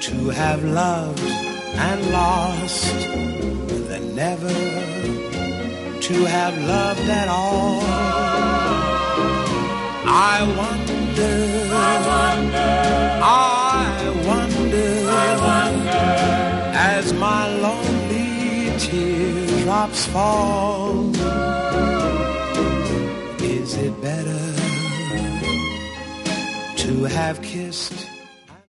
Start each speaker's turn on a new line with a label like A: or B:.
A: to have loved and lost than never to have loved at all. I wonder, as my lonely teardrops fall, is it better to have kissed